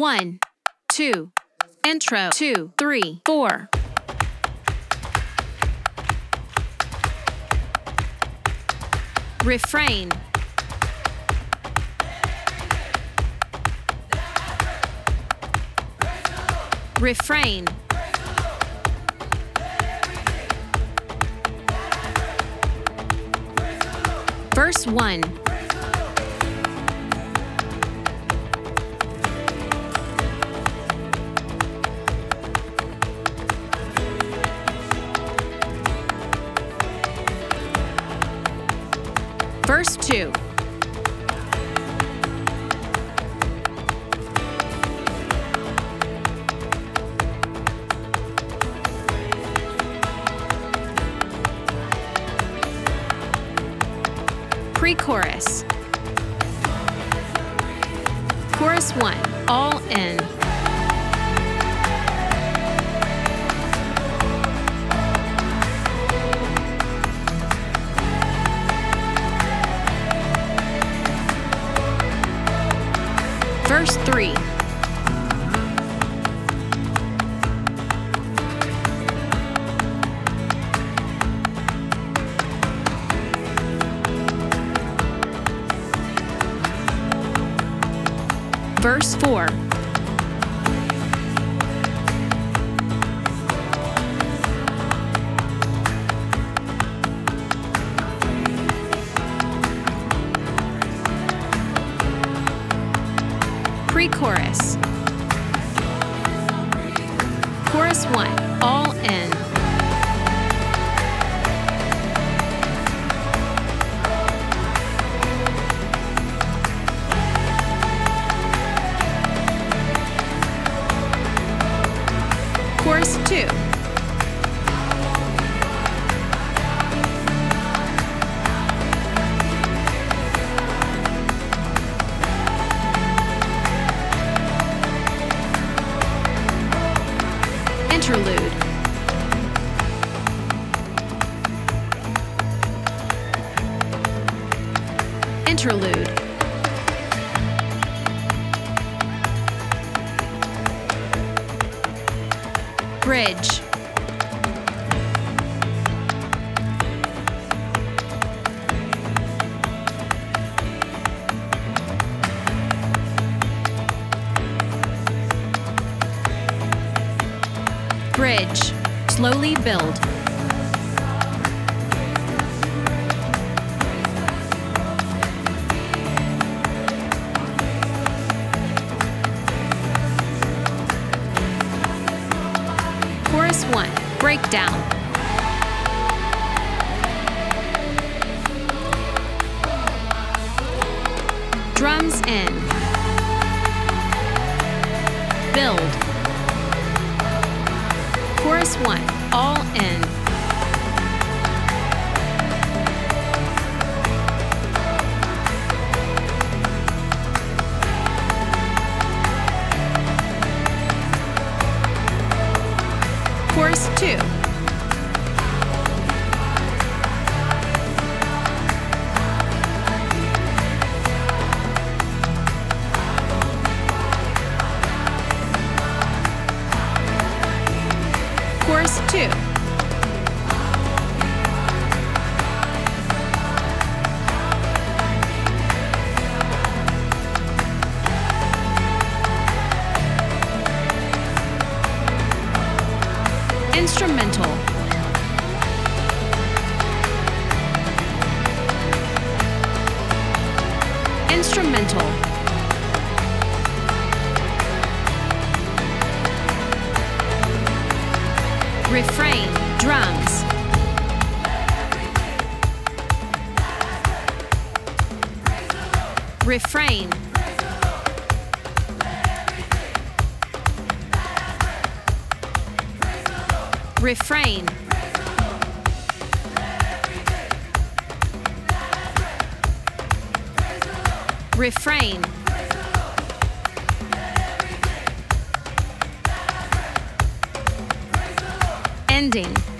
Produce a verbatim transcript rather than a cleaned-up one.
One, two, intro, two, three, four. Refrain. Refrain. Verse one. Verse two. Pre-chorus. Chorus one, all in. Verse three. Verse four. Pre-chorus. Chorus one, all in. Chorus two. Interlude. Interlude. Bridge. Bridge. Slowly build. Chorus one, breakdown. Drums in. Build. Chorus one, all in. Chorus two. Chorus two. Instrumental. Instrumental. Refrain, drums. Refrain. Refrain. Refrain. Ending.